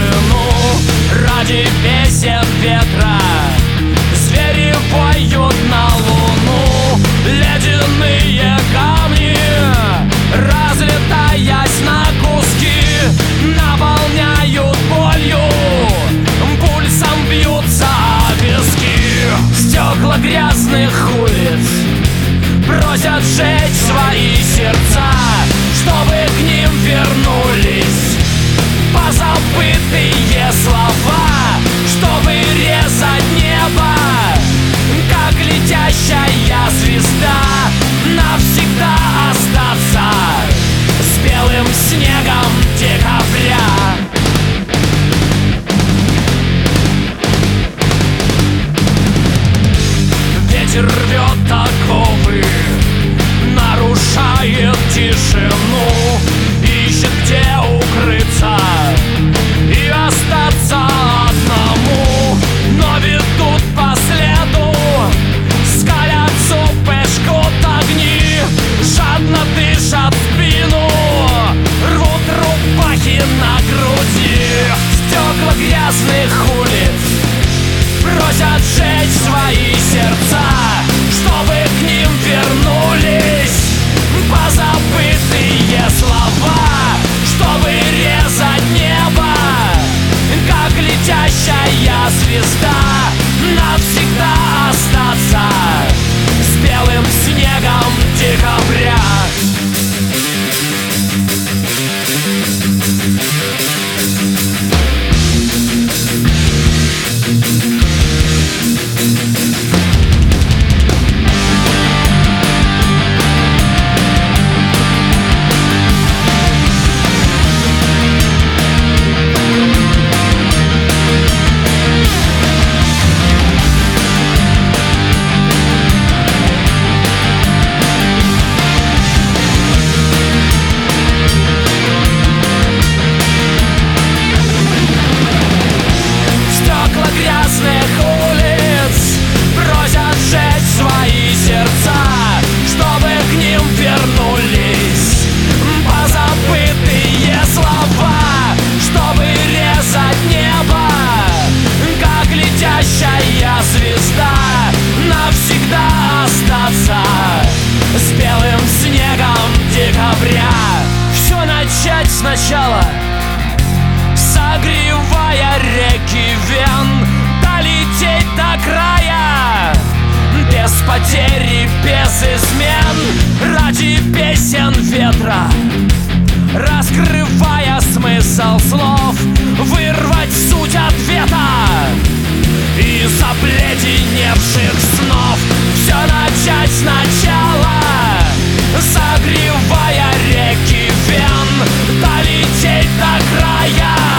тишину ради песен ветра. Звери поют на луну, ледяные камни, разлетаясь на куски, наполняют болью, пульсом бьются о виски. Стекла грязных улиц просят сжечь свои сердца, чтобы к ним вернулись позабытые слова, чтобы резать небо, как летящая звезда, навсегда остаться с белым снегом декабря. Ветер рвет оковы, нарушает тишину, ищет где укрыться и остаться одному. Но ведут по следу, скалят зубы, жгут огни, жадно дышат в спину, рвут рубахи на груди. Стекла грязных улиц просят сжечь свои сердца, чтобы к ним вернулись позабытые слова, чтобы резать небо, как летящая звезда, навсегда остаться с белым снегом декабря. Звезда, навсегда остаться с белым снегом декабря. Все начать сначала, согревая реки вен, долететь до края без потери, без измен, ради песен ветра, раскрывая смысл слов, вырвать суть ответа из обледеневших снов. Все начать сначала, согревая реки вен, долететь до края